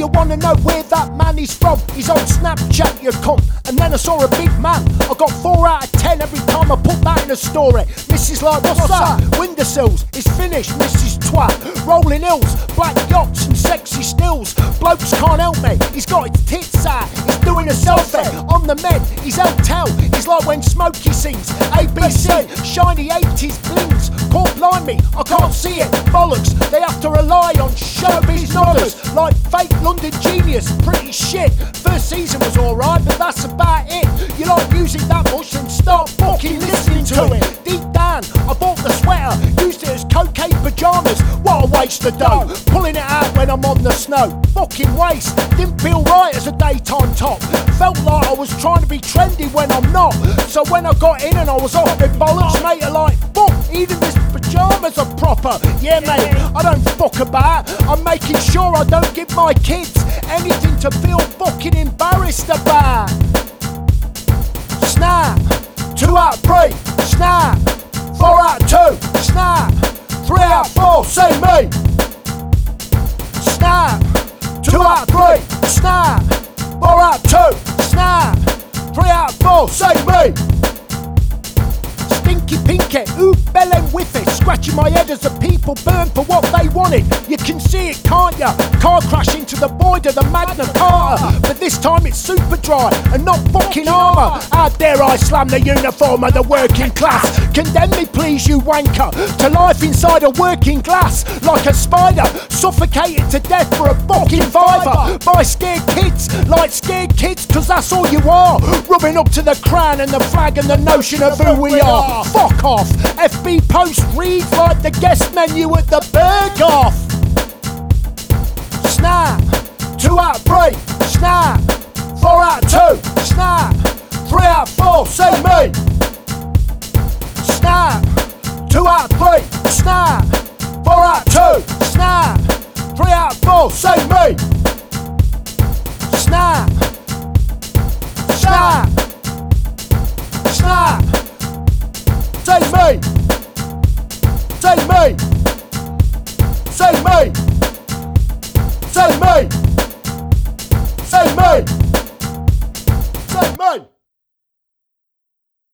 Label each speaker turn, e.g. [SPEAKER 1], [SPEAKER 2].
[SPEAKER 1] you wanna know where that man is from? He's on Snapchat, you cunt. And then I saw a big man. I got 4 out of 10 every time I put that in a story. Mrs. like, what's that? Windowsills, it's finished, Mrs. Twat. Rolling hills, black yachts and sexy stills. Blokes can't help me, he's got his tits out. He's doing a selfie on the med, he's out tell. He's like when Smokey sings ABC, shiny 80s blings. Can't blind me, I can't see it, bollocks. They have to rely on showbiz nodders like fake London genius. Pretty shit. First season was alright, but that's about it. You like music that much, then start fucking listening to it. Deep down, I bought the sweater, used it as cocaine pyjamas. What a waste of dough. Pulling it out when I'm on the snow. Fucking waste. Didn't feel right as a daytime top. Felt like I was trying to be trendy when I'm not. So when I got in and I was off my bollocks, mate, are like, fuck, even this pyjamas are proper. Yeah, mate, I don't fuck about. I'm making sure I don't give my kids anything to feel fucking embarrassed about. Snap, 2 out of 3, snap, 4 out of 2, snap, 3 out of 4, say me. Snap, 2 out of 3, snap, 4 out of 2, snap, 3 out of 4, say me. Stinky pinky, ooh, bellend with it. Scratching my head as the people burn for what they wanted. You can see it, can't ya? Car crash into the void of the Magna Carta. But this time it's super dry and not fucking armour. How dare I slam the uniform of the working class? Condemn me please, you wanker, to life inside a working glass. Like a spider, suffocated to death for a fucking fiver. By scared kids, like scared kids, cause that's all you are. Rubbing up to the crown and the flag and the notion of who we are. Fuck off. FB post reads like the guest menu at the Berghoff. Snap, 2 out of 3, snap, 4 out of 2, snap, 3 out of 4, say me. Snap, 2 out of 3, snap, 4 out of 2, snap, 3 out of 4, say me. Snap, snap, snap. Say me, say me, say me, say me, say me, say me.